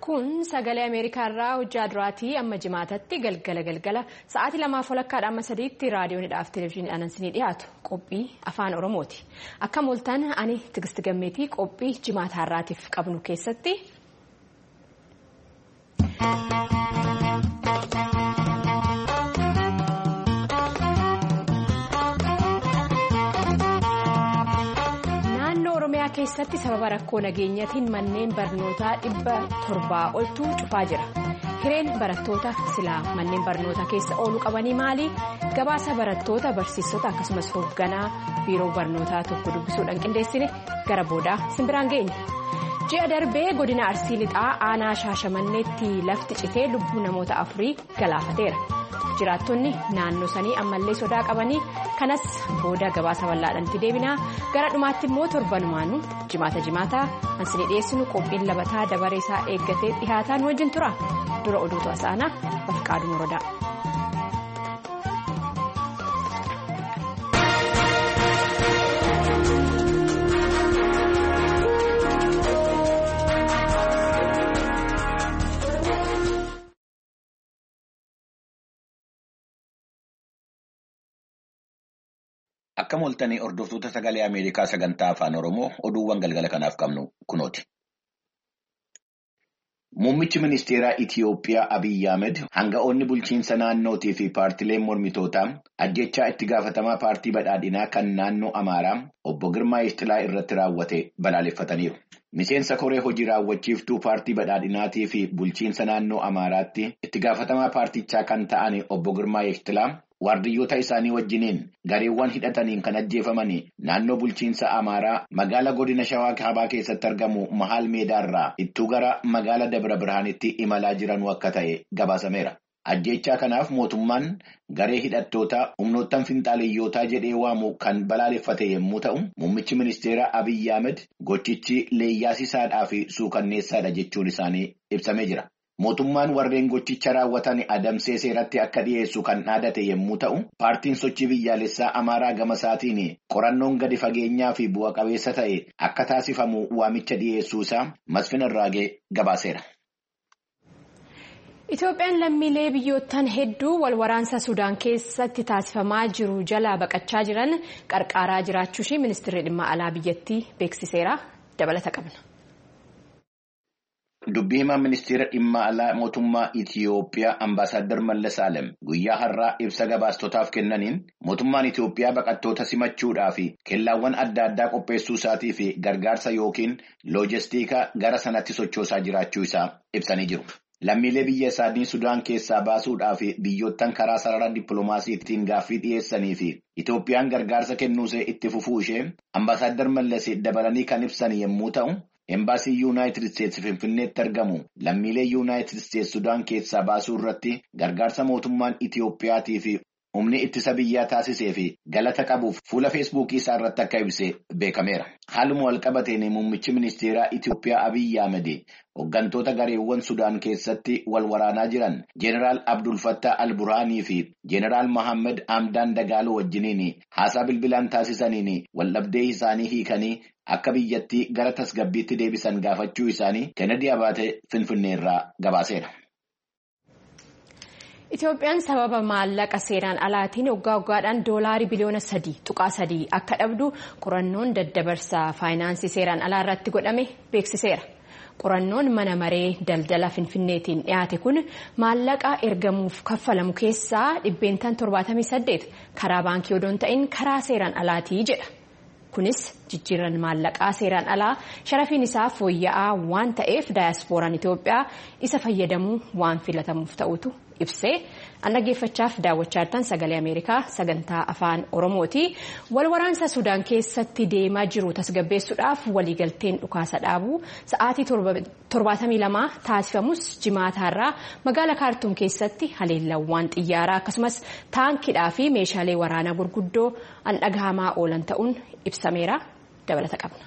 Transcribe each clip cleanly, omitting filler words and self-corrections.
Kun sagalee Ameerikaarraa hojjaa duraatii amma jimaatatti galgala sa'aatii 2:00 amma 3tti raadiyoonidhaaf televezyiiniidhaan isinii dhiyaatu qophii afaan Oromooti. Akka mooltan ani Tigist Gammeetii qophii jimaataarraatiif qabnu keessatti Oromiyaa keessatti sababa rakkoo nageenyaatiin manneen barnootaa 700 oltu cufaa jira. Hireen barattoota silaa manneen barnootaa keessa ooluu qabanii maali? Gabaasa barattoota barsiisota akkasumas hoogganaa biiroo barnootaa tokko dubbisuudhaan qindeessine gara boodaa simbiraan geenya. Ji'a darbee godina Arsii Lixaa aanaa Shaashamanneetti lafti citee lubbuu namoota 4 galaafateera. Jiraattonni naannoo sanii ammallee sodaa qabanii kanas booda gabaasa bal'aadhaatti deebinaa gara dhumaatti immoo torbanumaanuu jimaata ansinii dhiyeessinu qophiin labataa dabaree isaa eeggatee dhihaataan wajjin tura dura oduutu asaanaa Bafqaaduu Morodaa. Akka mooltanii hordoftoota sagalee Ameerikaa sagantaa afaan Oromoo oduuwwan galgala kanaaf qabnu kunooti. Muummichi ministeeraa Itiyoophiyaa Abiyyi Ahmed hanga'oonni bulchiinsa naannootii fi paartileen mormitootaa ajjechaa itti gaafatamaa paartii badhaadhinaa kan naannoo Amaaraa obbo Girmaa Ishxilaa irratti raawwate balaaleffataniiru. Miseensa koree hojii raawwachiiftuu paartii badhaadhinaatii fi bulchiinsa naannoo Amaaraatti itti gaafatamaa paartichaa kan ta'an obbo Girmaa Ishxilaa waardiyyoota isaanii wajjiniin gareewwan hidhataniin kan ajjeefamanii naannoo bulchiinsa Amaaraa magaala godina Shawaa Kaabaa keessatti argamu Mahal Meedaarraa ittuu gara magaala Dabra Birhaanitti imalaa jiranuu akka ta'e gabaasameera. Ajjechaa kanaaf mootummaan garee hidhattoota humnoottan finxaaleyyootaa jedhee waamu kan balaaleffate yommuu ta'u, muummichi ministeeraa Abiyyi Ahmed gochichi leeyyaasisaadhaa fi suukanneessaadha jechuun isaanii ibsamee jira. Mootummaan warreen gochicha raawwatan adamsee seeratti akka dhiyeessu kan dhaadate yommuu ta'u, paartiin sochii biyyaalessaa Amaaraa gama isaatiin qorannoon gadi fageenyaa fi bu'a qabeessa ta'e akka taasifamu waamicha dhiyeessuu isaa Masfin Irraagee gabaaseera. Itoophiyaan lammiilee biyyoottan hedduu wal waraansa Sudaan keessatti taasifamaa jiru jalaa baqachaa jiran qarqaaraa jiraachuu ishee ministeerri dhimma alaa biyyattii beeksiseera. Dabalata qabna. Dubbii himaa ministeera dhimma alaa mootummaa Itiyoophiyaa Ambaasaadder Mallas Alem guyyaa har'aa ibsa gabaastotaaf kennaniin mootummaan Itiyoophiyaa baqattoota simachuudhaa fi kellaawwan adda addaa qopheessuu isaatii fi gargaarsa yookiin loojistiika gara sanatti sochoosaa jiraachuu isaa ibsanii jiru. Lammiilee biyya isaanii Sudaan keessaa baasuudhaa fi biyyoottan karaa sarara dippiloomaasiitiin gaaffii dhiyeessanii fi Itiyoophiyaan gargaarsa kennuusee itti fufuu ishee Ambaasaadder Mallas dabalanii kan ibsan yommuu ta'u, Embaasii Yuunaayitid Isteetsi Finfinneetti argamu lammiilee Yuunaayitid Isteetsi Sudaan keessaa baasuu irratti gargaarsa mootummaan Itiyoophiyaatii fi humni ittisa biyyaa taasisee fi galata qabuuf fuula feesbuukii isaa irratti akka ibse beekameera. Haaluma walqabateen muummichi ministeeraa Itiyoophiyaa Abiyyi Ahmed hooggantoota gareewwan Sudaan keessatti wal waraanaa jiran Jeneraal Abdul Fattah al-Burhaanii fi Jeneraal Mohammed Hamdaan Dagaaloo wajjiniin haasaa bilbilaan taasisaniin waldhabdee isaanii hiikanii akka biyyattii gara tasgabbiitti deebisan gaafachuu isaanii Kennedy Abaatee Finfinneerraa gabaaseera. Itoophiyaan sababa maallaqa seeraan alaatiin waggaadhaan doolaarii biliyoona 3.3 akka dhabdu qorannoon daddabarsaa faayinaansii seeraan alaa irratti godhame beeksiseera. Qorannoon mana maree daldala Finfinneetiin dhiyaate kun maallaqa ergamuuf kaffalamu keessaa 78% karaa baankii odoon ta'in karaa seeraan alaatii jedha. Kunis jijjiirran maallaqaa seeraan alaa sharafiin isaa fooyya'aa waan ta'eef daayaaspooraan Itoophiyaa isa fayyadamuu waan filatamuuf ta'utu ibsee dhaggeeffachaaf daawwachaa jirtan sagalee Ameerikaa sagantaa afaan Oromooti. Wal waraansa Sudaan keessatti deemaa jiru tasgabbeessuudhaaf waliigalteen dhukaasa dhaabuu sa'aatii 72 taasifamus jimaataarraa magaala Kaartuum keessatti haleellawwan xiyyaaraa akkasumas taankiidhaa fi meeshaalee waraanaa gurguddoo dhagahamaa oolan ta'uun ibsameera. Dabalata qabna.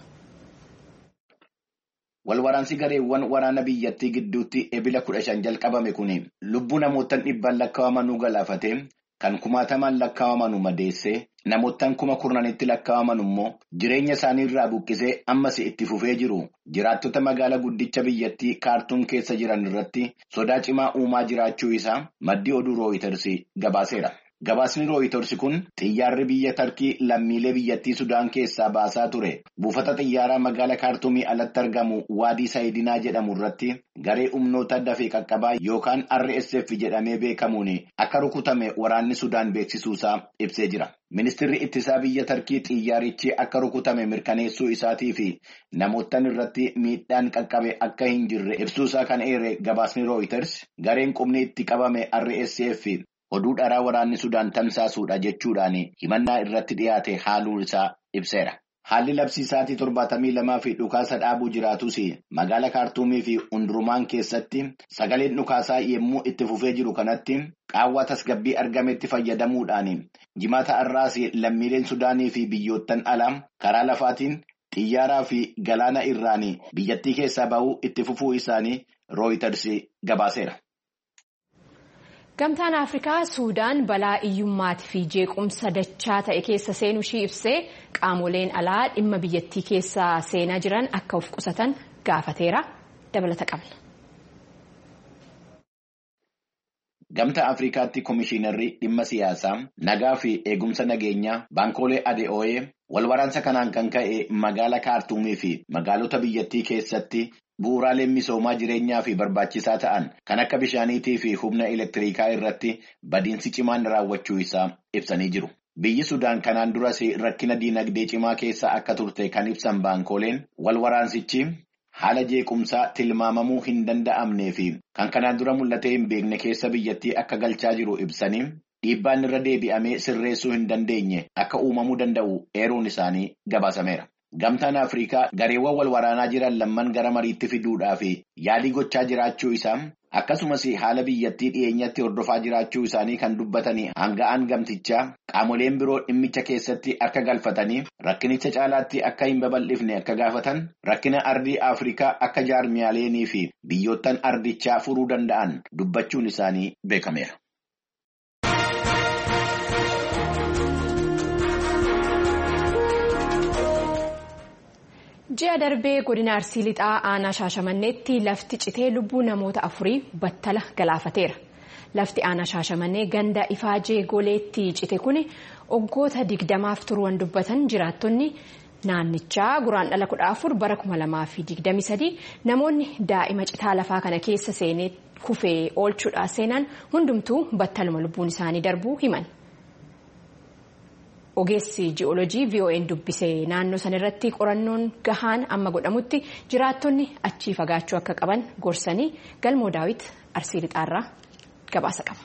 Walwaraansi gareewwan waraana biyyattii gidduutti ebila 15 jalqabame kun lubbuu namoota 100 lakkaa'amanuu galaafate kan kumaatamaan lakkaa'aman madeessee namoottan 10,000tti lakkaa'aman immoo jireenya isaanii irraa buqqisee ammas itti fufee jiru jiraattota magaalaa guddicha biyyattii Kaartuum keessa jiran irratti sodaa cimaa uumaa jiraachuu isaa maddi oduu Rooyiters gabaaseera. Gabaasni Rooyiters kun xiyyaarri biyya Tarkii lammiilee biyyattii Sudaan keessaa baasaa ture buufata xiyyaaraa magaalaa Kaartuumii alatti argamu Waadii Saayidinaa jedhamu irratti garee humnoota dafee qaqqabaa yookaan RSF jedhamee beekamuun akka rukutame waraanni Sudaan beeksisuusaa ibsee jira. Ministeerri ittisaa biyya Tarkii xiyyaarichi akka rukutame mirkaneessuu isaatii fi namoottan irratti miidhaan qaqqabe akka hin jirre ibsuusaa kan eere gabaasni Rooyiters gareen qubni itti qabame RSF oduu dharaa waraanni Sudaan tamsaasuudha jechuudhaan himannaa irratti dhiyaate haaluu isaa ibseera. Haalli labsiisaatii 72 fi dhukaasa dhaabuu jiraatus magaalaa Kaartuumii fi Undurumaan keessatti sagaleen dhukaasaa yemmuu itti fufee jiru kanatti qaawwaa tasgabbii argametti fayyadamuudhaan jimaata har'aas lammiileen Sudaanii fi biyyoottan alaa karaa lafaatiin xiyyaaraa fi galaana irraan biyyattii keessaa bahuu itti fufuu isaanii Rooyiters gabaaseera. Gamtaan Afrikaa Suudaan balaa iyyummaatii fi jeequmsa dachaa ta'e keessa seenuu ishii ibsee qaamoleen alaa dhimma biyyattii keessa seenaa jiran akka of qusatan gaafateera. Dabalata qabna. Gamtaa Afrikaatti Komishiinarri dhimma siyaasaa nagaa fi eegumsa nageenyaa Baankoolee Adeeoo'ee walwaraansa kanaan kan ka'e magaalaa Kaartuumii fi magaalota biyyattii keessatti bu'uuraaleen misoomaa jireenyaa fi barbaachisaa ta'an kan akka bishaaniitii fi humna elektiriikaa irratti badiinsi cimaan raawwachuu isaa ibsanii jiru. Biyyi Sudaan kanaan duras rakkina diinagdee cimaa keessa akka turte kan ibsan baankooleen walwaraansichi haala jeequmsaa tilmaamamuu hin danda'amnee fi kan kanaan dura mul'atee hin beekne keessa biyyattii akka galchaa jiru ibsanii dhiibbaan irra deebi'amee sirreessuu hin dandeenye akka uumamuu danda'u eeruun isaanii gabaasameera. Gamtaan Afrikaa gareewwan wal waraanaa jiran lamman gara mariitti fiduudhaa fi yaalii gochaa jiraachuu isaa akkasumas haala biyyattii dhiyeenyatti hordofaa jiraachuu isaanii kan dubbatanii hanga'aan gamtichaa qaamoleen biroo dhimmicha keessatti akka galfatanii rakkinicha caalaatti akka hin babal'ifne akka gaafatan rakkina ardii Afrikaa akka jaarmiyaaleenii fi biyyoottan ardichaa furuu danda'an dubbachuun isaanii beekameera. Ji'a darbee godina Arsii Lixaa aanaa Shaashamanneetti lafti citee lubbuu namoota 4 battala galaafateera. Lafti aanaa Shaashamannee ganda Ifaajee Goleetti cite kun waggoota 20f turuun dubbatan jiraattonni naannichaa guraandhala 14 bara 2023 namoonni daa'ima citaa lafaa kana keessa seenee kufee oolchuudhaa seenan hundumtuu battaluma lubbuun isaanii darbuu himan. Ogeessi ji'oolojii VOA'n dubbisee naannoo sanarratti qorannoon gahaan amma godhamutti jiraattonni achii fagaachuu akka qaban gorsanii Galmoo Daawit Arsii Lixaarraa gabaasa qaba.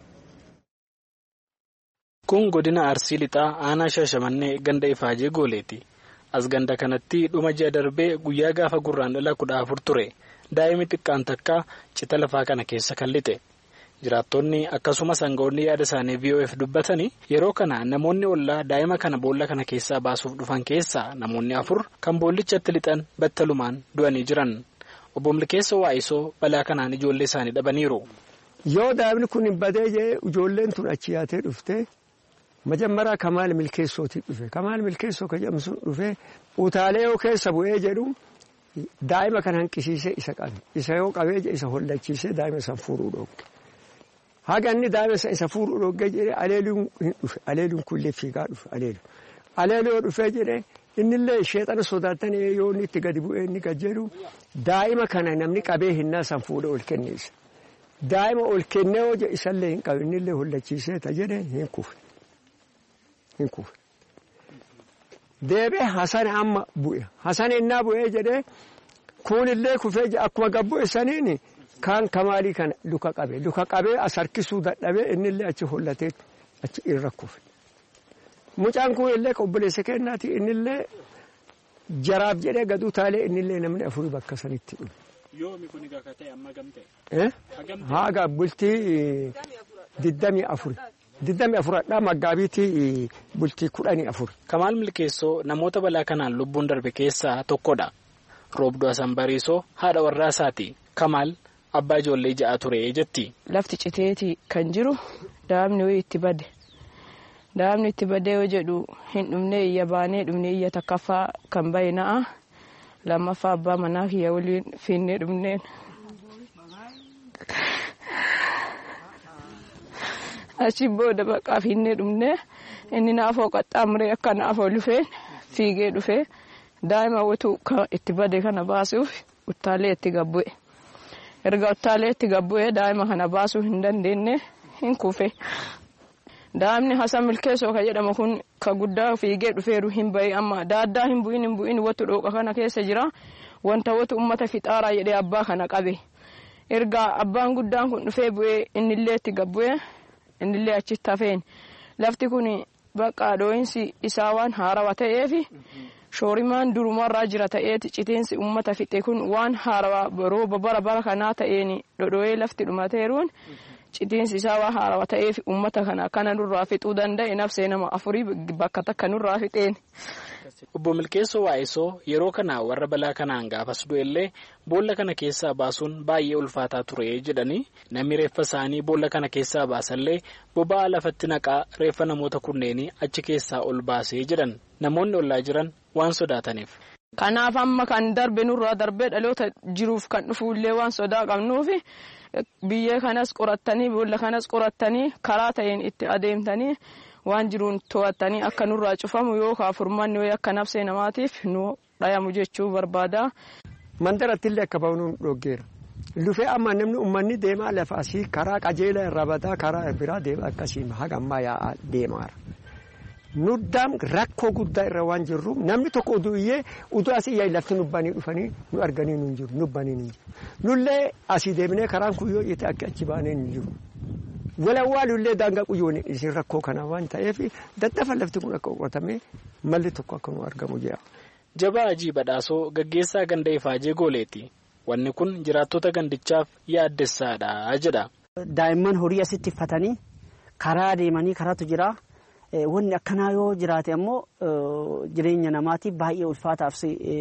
Kun godina Arsii Lixaa aanaa Shaashamannee ganda Ifaajee Gooleeti. As ganda kanatti dhuma ji'a darbee guyyaa gaafa gurraandhala 14 ture. Daa'imni xiqqaan takka cita lafaa kana keessa kan lixe. Jiraattonni akkasumas aangawoonni yaada isaanii VOA'f dubbatanii yeroo kana namoonni ollaa daa'ima kana boolla kana keessaa baasuuf dhufan keessaa namoonni 4 kan boollichatti lixan battalumaan du'anii jiran. Obbo Milkeessa Waa'isoo balaa kanaan ijoollee isaanii dhabaniiru. Yoo daa'imni kun hin badee jee ijoolleen tun achi yaatee dhufte majammaraa Kamaal Milkeessootii dhufe. Kamaal Milkeessoo kan jedhamu sun dhufe utaalee yoo keessa bu'ee jedhu daa'ima kan hanqisiisee isa qabe. Isa yoo qabee isa hollachiisee daa'ima san fuudhuu dhooge. Haga inni daa'ima isa fuudhuu dhooge jedhee aleeluun hin dhufe. Aleeluun kullee fiigaa dhufe aleelu. Aleeluu yoo dhufee jedhee innillee sheexana sodaatanii yoo inni itti gadi bu'ee inni gad jedhu daa'ima kana namni qabee hinnaa san fuudhee ol kenneessa. Daa'ima ol kennee hojii isallee hin qabu innillee hollachiisee ta jedhee hin kufe. Hin kufe. Deebee Hasan amma bu'e. Hasan innaa bu'ee jedhee kunillee kufee akkuma gabbu'e saniini kaan Kamaalii kana luka qabee. Luka qabee as harkisuu dadhabee innillee achi hollatee achi irra kufe. Mucaan kunillee obboleessa kennaati innillee jaraaf jedhee gad utaalee innillee namni 4 bakka sanitti dhufe. Yoomi kun egaa ta'e amma gamtee? Haga bultii 24. 24 Maggaabiitii bultii 14. Kamaal Milkeessoo namoota balaa kanaan lubbuun darbe keessaa tokkodha. Roobduu Hasan Bariisoo haadha warraa isaati. Kamaal abbaa ijoollee 6 ture jetti. Lafti citeeti kan jiru daa'imni itti bade. Daa'imni itti badee yoo jedhu hin dhumne iyya baanee dhumne iyya takkaffaa kan bahe na'a. Lammaffaa abbaa manaa kiyya waliin fiinnee dhumneen. Achi booda baqaa fiinnee dhumnee inni naafoo qaxxaamuree akka naafoo dhufeen fiigee dhufee daa'ima watu itti bade kana baasuuf uttaalee itti gabbu'e. Erga uttaalee itti gabbu'ee daa'ima kana baasuu hin dandeenye hin kufe. Daa'imni Hasan Milkeessoo kan jedhamu kun ka guddaa fiigee dhufeeru hin bahi amma daaddaa hin bu'in watu dhooqa kana keessa jira. Wanta watu uummata fixaaraa jedhee abbaa kana qabe. Erga abbaan guddaan kun dhufee bu'ee innillee itti gabbu'ee innillee achitti hafeen. Lafti kun bakka dhoo'insi isaa waan haarawaa ta'eef shoorimaan durumarraa jira ta'eeti citiinsi uummata fixe kun waan haarawaa rooba bara kanaa ta'een dhodhoo'ee lafti dhumateeruun. Citiinsi isaa waan haarawaa ta'eef uummata kana nurraa fixuu danda'e nafsee nama 4 bakka takka nurraa fixeen. Obbo Milkeessoo Waa'isoo yeroo kana warra balaa kanaan gaafas du'ellee boolla kana keessaa baasuun baay'ee ulfaataa ture jedhanii namni reeffa isaanii boolla kana keessaa baasallee boba'aa lafatti naqaa reeffa namoota kunneenii achi keessaa ol baasee jedhan namoonni ollaa jiran waan sodaataniif. Kanaaf amma kan darbe nurraa darbee dhaloota jiruuf kan dhufuullee waan sodaa qabnuufi. Biyya kanas qorattanii boolla kanas qorattanii karaa ta'een itti adeemtanii waan jiruun to'attanii akka nurraa cufamu yookaan furmaanni wayii akka nafsee namaatiif nu dhayamu jechuu barbaada. Mandarattillee akka bahuun dhoggeera. Lufee amma namni uummanni deemaa lafa asii karaa qajeelaa irraa bataa karaa biraa deema akkasii haga ammaa yaa'aa deemaara. Nuddaan rakkoo guddaa irra waan jirruuf namni tokko utuu asii yaa'ii lafti nubbanii dhufanii nu arganii nu hin jiru nubbanii hin jiru. Nullee asii deemnee karaan kuyyoo itti akka achi baanee hin jiru. Walawwaalullee daangaa quyyoon isin rakkoo kana waan ta'eef daddafa lafti kun akka qotamee malli tokko akka nu argamu jira. Jabaa Hajii Badhaasoo gaggeessaa ganda Ifaajee Gooleeti. Wanni kun jiraattota gandichaaf yaaddessaadha jedha. Daa'imman horii asitti uffatanii karaa deemanii karaatu jira. Wanni akkanaa yoo jiraate ammoo jireenya namaatiif baay'ee ulfaataaf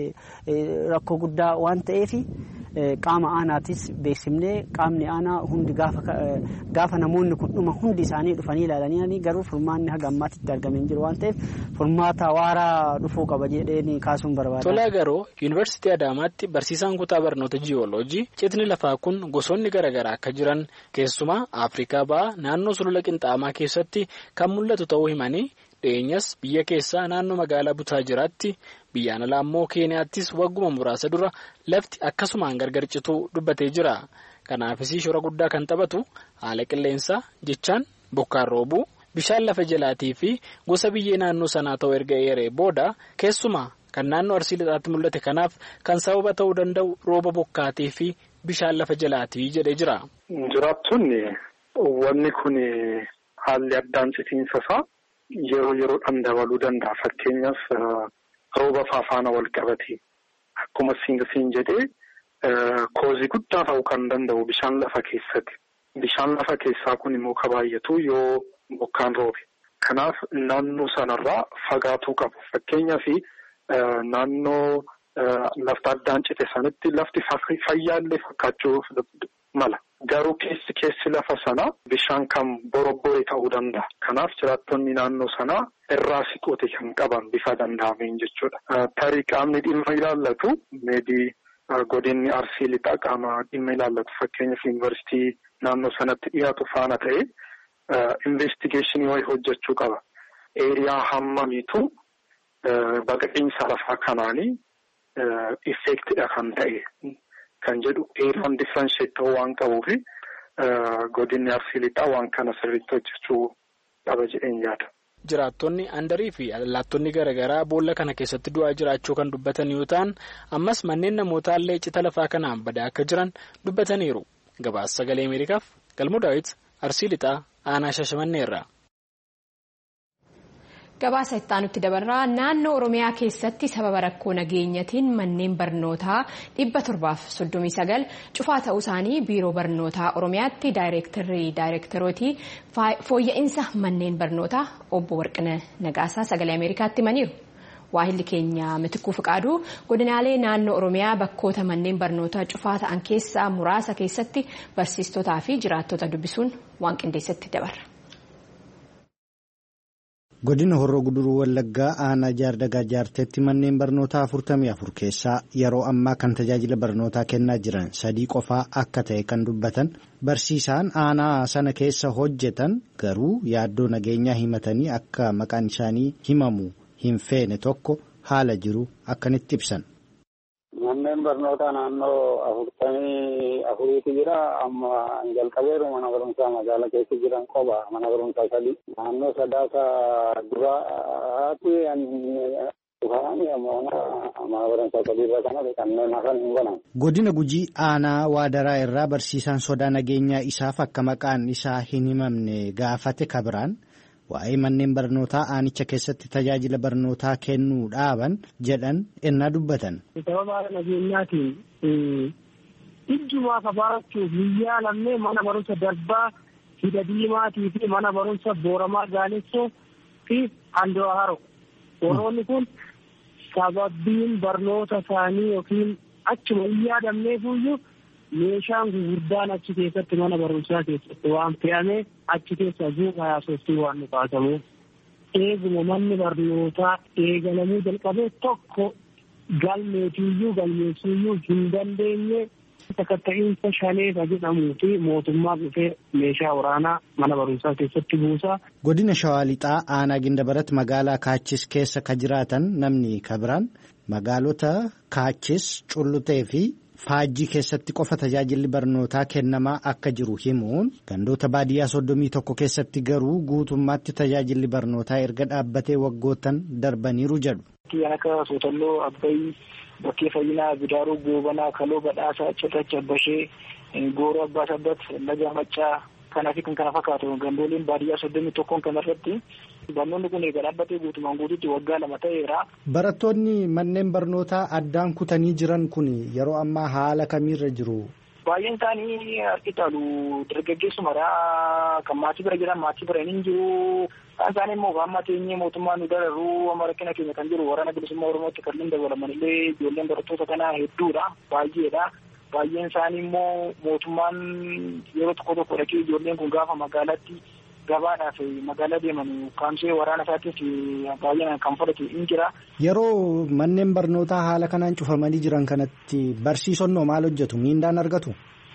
rakkoo guddaa waan ta'eef qaama aanaatis beeksifnee qaamni aanaa hundi gaafa namoonni kun dhuma hundi isaanii dhufanii ilaalanii garuu furmaanni haga ammaatitti argamee hin jiru waan ta'eef furmaata waaraa dhufuu qaba jedheen kaasuun barbaada. Tolaa Garoo Yuunivarsiitii Adaamaatti barsiisaan kutaa barnoota jiyooloojii citni lafaa kun gosoonni garaagaraa akka jiran keessumaa Afrikaa ba'aa naannoo sulula qinxaamaa keessatti kan mul'atu ta'uu himanii dhiyeenyas biyya keessaa naannoo magaalaa Butaa jiraatti biyyaan alaa immoo Keeniyaattis wagguma muraasa dura lafti akkasumaan gargar cituu dubbatee jira. Kanaafis shoora guddaa kan taphatu haala qilleensaa jechaan bokkaan roobuu bishaan lafa jalaatii fi gosa biyyee naannoo sanaa ta'uu erga eeree booda keessumaa kan naannoo Arsii Lixaatti mul'ate kanaaf kan sababa ta'uu danda'u rooba bokkaatii fi bishaan lafa jalaatii jedhee jira. Jiraattonni wanni kun haalli addaan citiinsa isaa yeroodhaan dabaluu danda'a. Fakkeenyaaf rooba faana wal qabate akkuma siin jedhee koozii guddaa ta'uu kan danda'u bishaan lafa keessatti. Bishaan lafa keessaa kun immoo ka baay'atu yoo bokkaan roobe. Kanaaf naannoo sanarraa fagaatuu qabu. Fakkeenyaaf naannoo lafti addaan cite sanitti lafti fayyaallee fakkaachuu mala. Garuu keessi lafa sanaa bishaan kan borobbore ta'uu danda'a. Kanaaf jiraattonni naannoo sanaa irraa siqote kan qaban bifa danda'ameen jechuudha. Tarii qaamni dhimma ilaallatu meedii godinni Arsii Lixaa qaama dhimma ilaallatu fakkeenyaaf yuunivarsiitii naannoo sanatti dhiyaatu faana ta'e investigeeshinii wayii hojjechuu qaba. Eeriyaa hammamiitu baqaqiinsa lafaa kanaanii effektidha kan ta'e. Kan jedhu eeraan differenshiyet ta'uu waan qabuufi godinni Arsii Lixaa waan kana sirriitti hojjechuu qaba jedheen yaada. Jiraattonni handarii fi allaattonni garaagaraa boolla kana keessatti du'aa jiraachuu kan dubbatan yoo ta'an ammas manneen namootaallee cita lafaa kanaan badaa akka jiran dubbataniiru. Gabaasa Sagalee Ameerikaaf Galmoo Daawit Arsii Lixaa Aanaa Shaashamanneerraa. Gabaasa itti aanutti dabarraa naannoo Oromiyaa keessatti sababa rakkoo nageenyatiin manneen barnootaa 739 cufaa ta'uu isaanii biiroo barnootaa Oromiyaatti daayireektarootii fooyya'insa manneen barnootaa obbo Warqinaa Nagaasaa Sagalee Ameerikaatti himaniiru. Waahilli keenya Mitikuu Fiqaaduu godinaalee naannoo Oromiyaa bakkoota manneen barnootaa cufaa ta'an keessaa muraasa keessatti barsiistotaa fi jiraattota dubbisuun waan qindeessatti dabarra. Godina Horroo Guduruu Wallaggaa aanaa Jaardagaa Jaarteetti manneen barnootaa 44 keessaa yeroo ammaa kan tajaajila barnootaa kennaa jiran 3 qofaa akka ta'e kan dubbatan barsiisaan aanaa sana keessa hojjetan garuu yaaddoo nageenyaa himatanii akka maqaan isaanii himamu hin feene tokko haala jiru akkanitti ibsan. Manneen barnootaa naannoo 44 jira. Amma jalqabeeru mana barumsaa magaalaa keessa jiran qofa mana barumsaa 3 naannoo Sadaasa duraatti mana barumsaa 3 irra kanatti kanneen hafan hin banan. Godina Gujii aanaa Waadaraa irraa barsiisaan sodaa nageenyaa isaaf akka maqaan isaa hin himamne gaafate kabiraan waa'ee manneen barnootaa aanicha keessatti tajaajila barnootaa kennuu dhaaban jedhan ennaa dubbatan. Sababa nageenyaatiin ijjumaa kabaarachuuf biyyaa lammee mana barumsa Darbaa Hidha Diimaatii fi mana barumsa Booramaa Gaalessoo fi Andoo Haro. Warroonni kun sababiin barnoota isaanii yookiin achuma hin yaadamneefuyyuu meeshaan gurguddaan achi keessatti mana barumsaa keessatti waan fe'ame achi keessa zuuqa yaasoftii waan nu kaasamu eeguma manni barnootaa eegalamuu jalqabee tokko galmeessuuyyuu hin dandeenye sakatta'iinsa shaleessa jedhamuu fi mootummaa dhufee meeshaa waraanaa mana barumsaa keessatti buusaa. Godina Shawaa Lixaa aanaa Gindabarat magaalaa Kaachis keessa ka jiraatan namni kabiraan magaalota Kaachis Cullutee fi Faajjii keessatti qofa tajaajilli barnootaa kennamaa akka jiru himuun gandoota baadiyyaa 31 keessatti garuu guutummaatti tajaajilli barnootaa erga dhaabbatee waggootan darbaniiru jedhu. Akka Sootalloo Abbayii bakkee fayyinaa Bidaaruu Goobanaa Kaloo Badhaasaa Cirracha Bashee Gooroo Abbaa Sabbat Laga Maccaa kanaa fi kan kana fakkaatu gandooleen baadiyyaa 31 kanarratti barnoonni kun eega dhaabbatee guutumaan guutuutti waggaa 2 ta'eera. Barattoonni manneen barnootaa addaan kutanii jiran kun yeroo ammaa haala kamiirra jiru? Baay'een isaanii harki caalu dargaggeessumadha. Kan maatii bira jiran maatii bira hin jiru. Kan isaanii immoo amma teenyee mootummaa nu dararuu amma rakkina keenya kan jiru waraana bilisummaa Oromootti kanneen dabalaman illee ijoolleen barattoota kanaa hedduudha. Baay'eedha. Baay'een isaanii immoo mootummaan yeroo tokko dhaqee ijoolleen kun gaafa magaalaatti gabaadhaaf magaalaa deeman kaamsee waraana isaatiif baay'inaan kan fudhatu hin jira. Yeroo manneen barnootaa haala kanaan cufamanii jiran kanatti barsiisonnoo maal hojjetu? Miindaan argatu?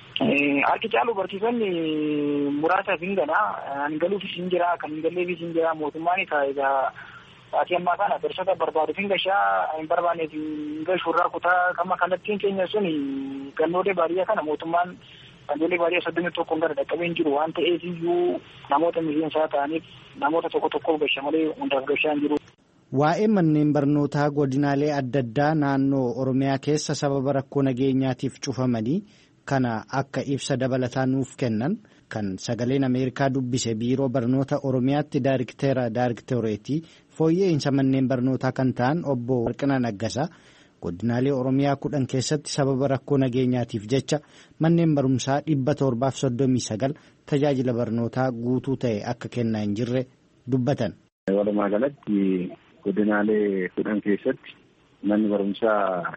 Harki caalu barsiisonni muraasaaf hin gala. Hin galuufis hin jira, kan hin galleefis hin jira. Mootummaan egaa sa'aatii ammaa kana barsiisota barbaaduuf hin gashaa hin barbaanneef hin gashuurraa kutaa qama kallattiin keenya sun gannoolee baadiyyaa kana mootummaan gandoolee baadiyyaa 31 gara dhaqqabee hin jiru waan ta'eef iyyuu namoota miseensaa ta'aniif namoota tokko gasha malee hundaaf gashaa hin jiru. Waa'ee manneen barnootaa godinaalee adda addaa naannoo Oromiyaa keessa sababa rakkoo nageenyaatiif cufamanii kana akka ibsa dabalataa nuuf kennan kan sagaleen Ameerikaa dubbise biiroo barnoota Oromiyaatti daarikteereetii fooyya'insa manneen barnootaa kan ta'an obbo Warqinaa Naggasaa godinaalee Oromiyaa 10 keessatti sababa rakkoo nageenyaatiif jecha manneen barumsaa 739 tajaajila barnootaa guutuu ta'e akka kennaa hin jirre dubbatan. Walumaa galatti godinaalee 10 keessatti manni barumsaa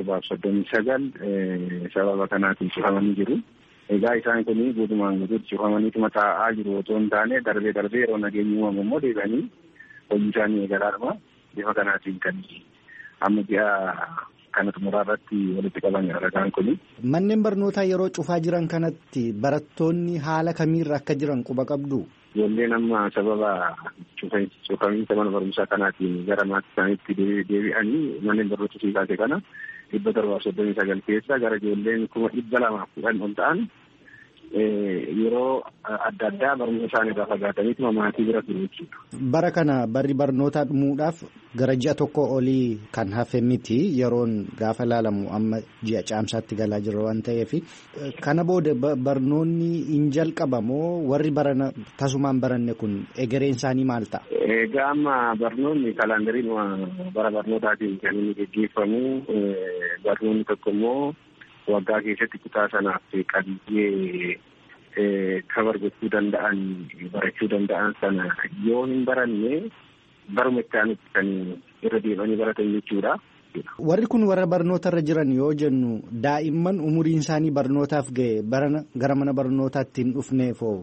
739 sababa kanaatiin cufamanii jiru. Egaa isaan kun guutumaan guutuutti cufamaniituma taa'aa jiru otoo hin taane darbee yeroo nageenyi uumamu immoo deebi'anii hojii isaanii eegalaadhuma bifa kanaatiin kan amma ji'a kana xumuraa irratti walitti qabanidha ragaan kun. Manneen barnootaa yeroo cufaa jiran kanatti barattoonni haala kamiirra akka jiran quba qabdu? Ijoolleen amma sababa cufamiinsa mana barumsaa kanaatiin gara maatii isaaniitti deebi'anii manneen barnoota siikaase kana 739 keessa gara ijoolleen 210 ol ta'an yeroo adda addaa barnoota isaanii irraa fagaataniitu maatii bira turu jechuudha. Bara kana barri barnootaa dhumuudhaaf gara ji'a tokko olii kan hafe miti yeroon gaafa ilaalamu amma ji'a caamsaatti galaa jira waan ta'eef kana booda barnoonni hin jalqabamoo warri barana tasumaan baranne kun egereen isaanii maal ta'a? Egaa amma barnoonni kalaandariin bara barnootaatiin kan inni gaggeeffamu barnoonni tokko immoo waggaa keessatti kutaa sanaaf qabiyyee kabar gochuu danda'an barachuu danda'an sana yoo hin baranne baruma itti aanutti kan irra deemanii baratan jechuudha. Warri kun warra barnoota irra jiran yoo jennu daa'imman umuriin isaanii barnootaaf ga'e gara mana barnootaatti hin dhufneefoo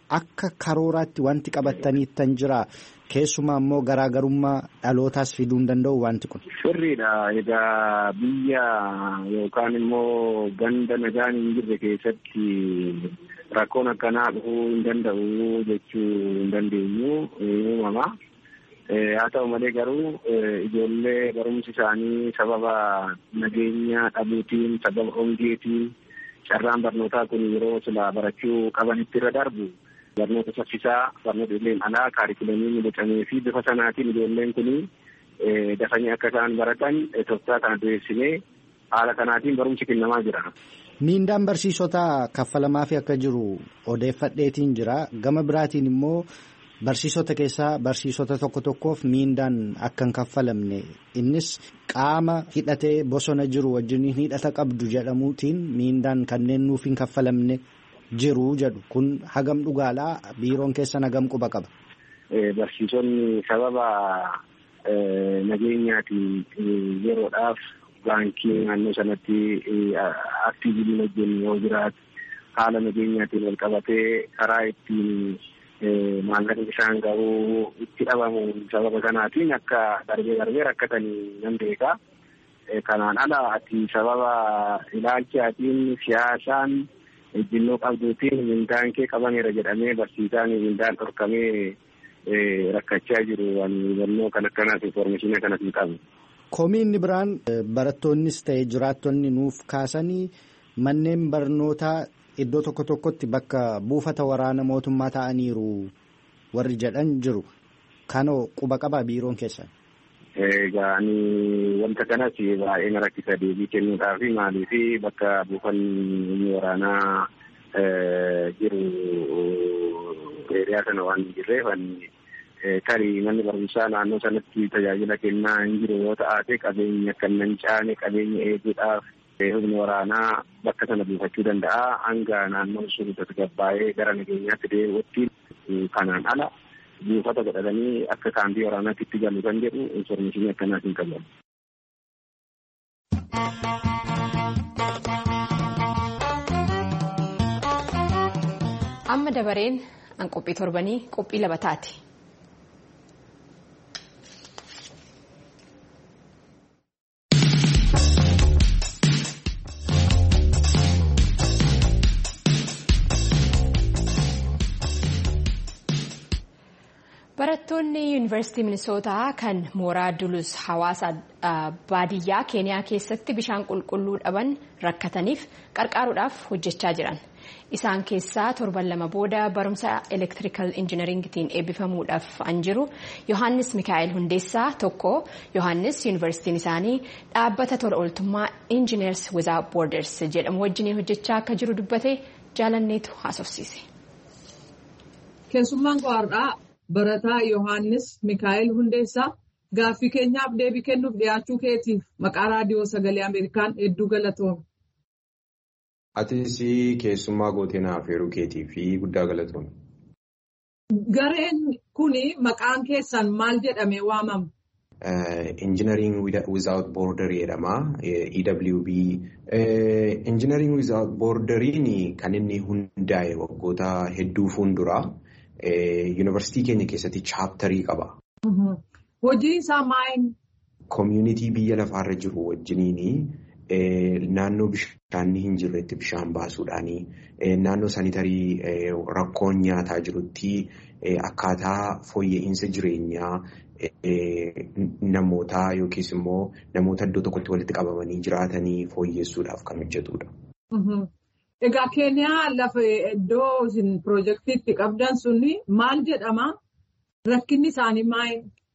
akka karooraatti wanti qabataniittan jira. Keessumaa immoo garaagarummaa dhalootaas fiduu hin danda'u wanti kun. Sirriidha. Egaa biyya yookaan immoo ganda nagaan hin jirre keessatti rakkoon akkanaa dhufuu hin danda'u jechuu hin dandeenyu uumama. Haa ta'u malee garuu ijoollee barumsi isaanii sababa nageenya dhabuutiin sababa hongeetiin carraan barnootaa kun yeroo silaa barachuu qabanitti irra darbu. Barnoota saffisaa barnoota ijoolleen alaa kaarikulamii bocamee fi bifa sanaatiin ijoolleen kun dafanii akka isaan baratan tooftaa kana dhiyeessinee haala kanaatiin barumsi kennamaa jira. Miindaan barsiisotaa kaffalamaa fi akka jiru odeeffadheetiin jira. Gama biraatiin immoo barsiisota keessaa barsiisota tokko tokkoof miindaan akka hin kaffalamne innis qaama hidhatee bosona jiru wajjin hidhata qabdu jedhamuutiin miindaan kanneen nuuf hin kaffalamne. Jiru jedhu kun hagam dhugaadhaa biiroon keessan hagam quba qaba. Barsiisonni sababa nageenyaatiin yeroodhaaf baankii naannoo sanatti aktiivii wajjin yoo jiraatu haala nageenyaatiin wal qabatee karaa ittiin maallaqni isaan gahuu itti dhabamu sababa kanaatiin akka darbee rakkatanii nan beeka. Kanaan ala ati sababa ilaalchaatiin siyaasaan. Ejjennoo qabduutiin mindaan kee qabameera jedhamee barsiisaan mindaan dhorkamee rakkachaa jiru waan hubannoo kan akkanaaf informeeshinii kanas hin qabu. Komiin biraan barattoonnis ta'e jiraattonni nuuf kaasanii manneen barnootaa iddoo tokko tokkotti bakka buufata waraana mootummaa ta'aniiru warri jedhan jiru. Kanoo quba qabaa biiroon keessan? Egaa wanta kanas baay'ee na rakkisa deebii kennuudhaaf maaliif bakka buufanni waraanaa jiru eeriyaa sana waan hin jirreef tarii manni barumsaa naannoo sanatti tajaajila kennaa hin jiru yoo ta'ate qabeenya kan nan caane qabeenya eeguudhaaf humni waraanaa bakka sana buufachuu danda'a hanga naannoon sun tasgabbaa'ee gara nageenyaatti deebi'utti kanaan ala. Buufata godhatanii akka kaambii waraanaatti itti galu kan jedhu informeeshinii akkanaas hin qabu. Amma dabareen an qophii torbanii qophii labataati. Barattoonni yuunivarsiitii Minisootaa kan mooraa Dulus hawaasa baadiyyaa Keeniyaa keessatti bishaan qulqulluu dhaban rakkataniif qarqaaruudhaaf hojjechaa jiran. Isaan keessaa torban 2 booda barumsa elektirikal injinaringitiin eebbifamuudhaaf an jiru Yohaannis Mikaa'el Hundeessaa tokko. Yohaannis yuunivarsiitiin isaanii dhaabbata tola ooltummaa Engineers Without Borders jedhamu wajjin hojjechaa akka jiru dubbate jaalanneetu haasofsiise. Keessummaan qo'aadhaa. Barataa Yohaannis Mikaa'el Hundeessaa gaaffii keenyaaf deebii kennuuf dhiyaachuu keetiif maqaa raadiyoo sagalee Ameerikaan hedduu galatoome. Atis keessummaa gootenaaf heeruu keetii fi guddaa galatoome. Gareen kuni maqaan keessan maal jedhamee waamama? Engineering Without Border jedhama. EWB. Engineering Without Borderiin kan inni hundaa'e waggoota hedduu fuulduraa. Yuunivarsiitii keenya keessatti chaaptarii qaba. Hojii isaa maal? Koomiyunitii biyya lafaarra jiru wajjiniin naannoo bishaanni hin jirretti bishaan baasuudhaanii naannoo saanitarii rakkoon nyaataa jirutti akkaataa fooyya'insa jireenyaa namootaa yookiis immoo namoota iddoo tokkotti walitti qabamanii jiraatanii fooyyessuudhaaf kan hojjetudha. Egaa Keeniyaa lafa iddoo isin piroojeektiitti qabdan sunni maal jedhama? Rakkinni isaanii maal?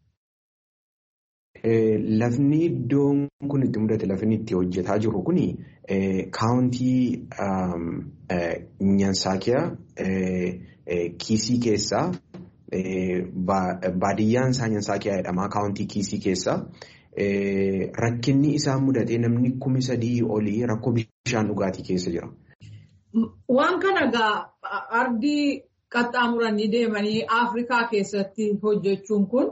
Lafni iddoon kun itti mudate lafni itti hojjetaa jiru kuni kaawuntii Nyansaakiyaa Kiisii keessaa baadiyyaan isaa Nyansaakiyaa jedhama kaawuntii Kiisii keessaa rakkinni isaa mudatee namni 3,000 olii rakkoo bishaan dhugaatii keessa jira. Waan kana egaa ardii qaxxaamuranii deemanii Afrikaa keessatti hojjechuun kun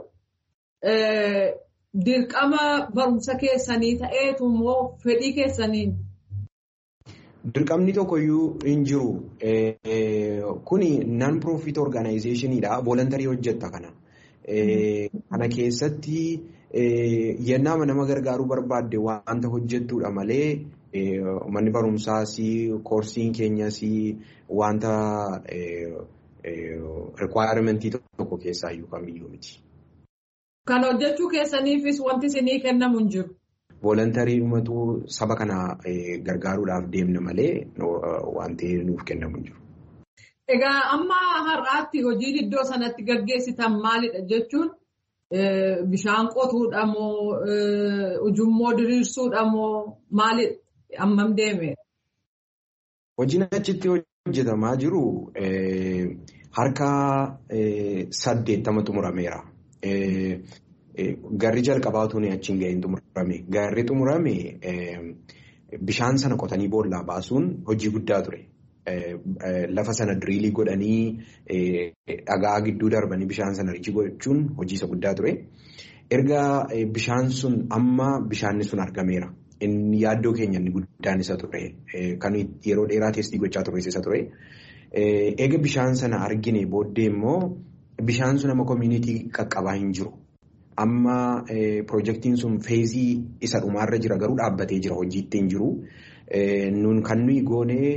dirqama barumsa keessanii ta'eetu immoo fedhii keessaniin? Dirqamni tokkoyyuu hin jiru. kuni non-profit organizationidha. Voluntarii hojjetta kana. Kana keessatti yennaa nama gargaaruu barbaadde wanta hojjettuudha malee manni barumsaas koorsiin keenyas wanta requirement tokko keessaa iyyuu kamiyyuu miti. Kan hojjechuu keessaniifis wanti isinii kennamu hin jiru. Voluntarii dhumatu saba kana gargaaruudhaaf deemna malee wanti nuuf kennamu hin jiru. Egaa amma har'aatti hojii iddoo sanatti gaggeessitan maalidha jechuun bishaan qotuudha moo ujummoo diriirsuudha moo maalidha ammam deeme? Hojiin achitti hojjetamaa jiru harka 80 xumurameera. Garri jalqabaa utuu achiin ga'een xumurame. Garri xumurame bishaan sana qotanii boollaa baasuun hojii guddaa ture. Lafa sana diriilii godhanii dhagaa gidduu darbanii bishaan sana riichi gochuun hojii isa guddaa ture. Erga bishaan sun amma bishaanni sun argameera. Inni yaaddoo keenya inni guddaan isa ture. Kan yeroo dheeraa teestii gochaa ture isa ture. Eega bishaan sana argine booddee immoo bishaan sun amma community qaqqabaa hin jiru. Amma piroojeektiin sun feezii isa dhumaarra jira garuu dhaabbatee jira hojiitti hin jiru. Nun kan nuyi goone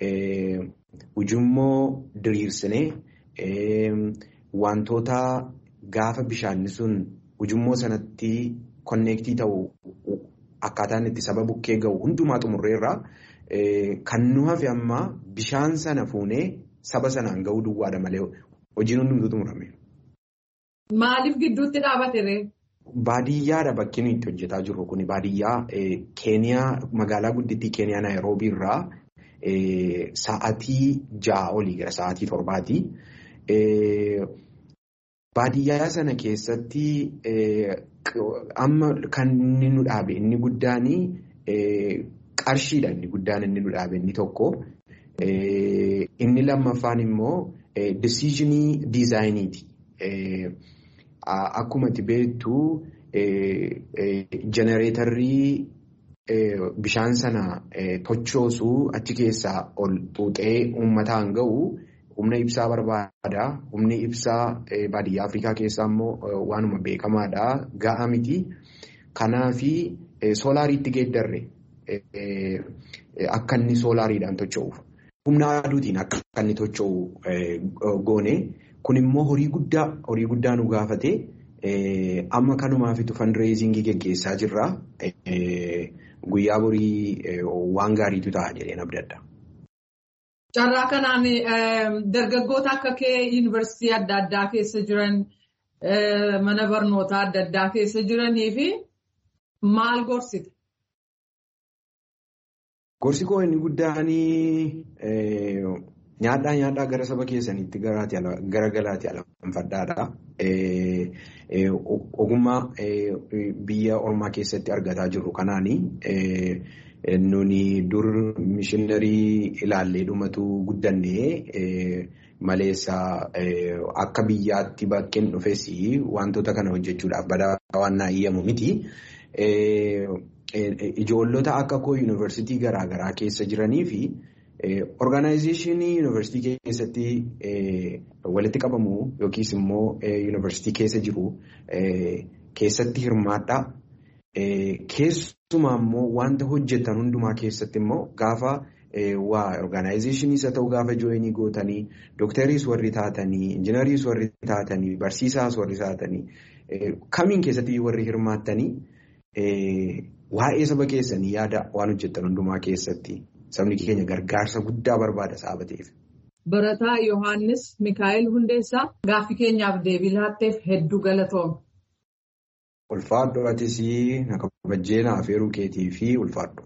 ujummoo diriirsine wantoota gaafa bishaanni sun ujummoo sanatti konneektii ta'u akkaataan itti saba bukkee ga'u hundumaa xumurreerra kan nu hafe amma bishaan sana fuunee saba sanaan ga'uu duwwaadha malee hojiin hundumtuu xumurame. Maaliif gidduutti dhaabatere? Baadiyyaadha bakki nuyi itti hojjetaa jirru kun baadiyyaa Keeniyaa magaalaa guddittii Keeniyaa Naayiroobii irraa sa'aatii 6 olii gara sa'aatii 7. Baadiyyaa sana keessatti amma kan inni nu dhaabe inni guddaan qarshiidha inni guddaan inni nu dhaabe inni tokko. Inni lammaffaan immoo decisionii diizaayiniiti. Akkuma itti beektu jenereetarrii bishaan sana tochoosu achi keessaa ol xuuxee uummataan ga'u humna ibsaa barbaada. Humni ibsaa baadiyyaa Afrikaa keessaa immoo waanuma beekamaadha. Ga'aa miti. Kanaafi soolaariitti geeddarre akka inni soolaariidhaan tocho'uuf. Humna aduutiin akka inni tocho'u goone. Kun immoo horii guddaa nu gaafate. Amma kanumaafitu fundraisingii geggeessaa jirra. Guyyaa borii waan gaariitu ta'a jedheen abdadha. Carraa kanaan dargaggoota akka kee yuunivarsiitii adda addaa keessa jiran mana barnootaa adda addaa keessa jiranii fi maal gorsite? Gorsi koo inni guddaan nyaadhaa gara saba keessaniitti gara galaatti alanfadhaadha. Ogummaa biyya ormaa keessatti argataa jirru kanaani nuni dur mishiinarii ilaallee dhumatu guddannee maleessa akka biyyaatti bakkeen dhufes wantoota kana hojjechuudhaaf badaa waan naayyamu miti. Ijoollota akka koo yuunivarsiitii garaagaraa keessa jiranii fi Organizationii yuunivarsiitii keessatti walitti qabamu yookiis immoo yuunivarsiitii keessa jiru keessatti hirmaadha. Keessumaa immoo wanta hojjetan hundumaa keessatti immoo gaafa organizationii isa ta'u gaafa jooyinii gootanii doktariis warri taatanii injinariis warri taatanii barsiisaas warri taatanii kamiin keessatti warri hirmaattanii waa'ee saba keessanii yaada waan hojjetan hundumaa keessatti. Sabni keenya gargaarsa guddaa barbaada saba ta'eef. Barataa Yohaannis Mikaa'el Hundeessaa gaaffii keenyaaf deebii laatteef hedduu galatooma. Ulfaadhu atis na kabajjeenaa afeeruu keetii fi ulfaadhu.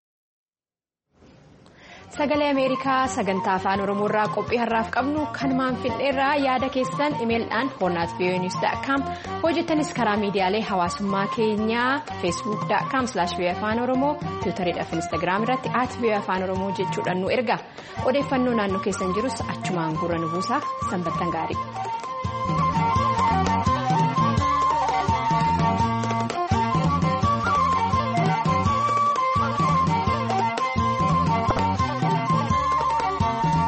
Sagalee Ameerikaa sagantaa afaan Oromoo irraa qophii har'aaf qabnu kanumaan fidheerraa yaada keessan imeelidhaan hornaatviyoonius.com hojjettanis karaa miidiyaalee hawaasummaa keenyaa facebook.com/voafaanoromoo tiwutariidhaaf instaagiraam irratti @voafaanoromoo jechuudhaan nu erga odeeffannoo naannoo keessan jirus achumaan gurra nu buusaa sanbattan gaarii.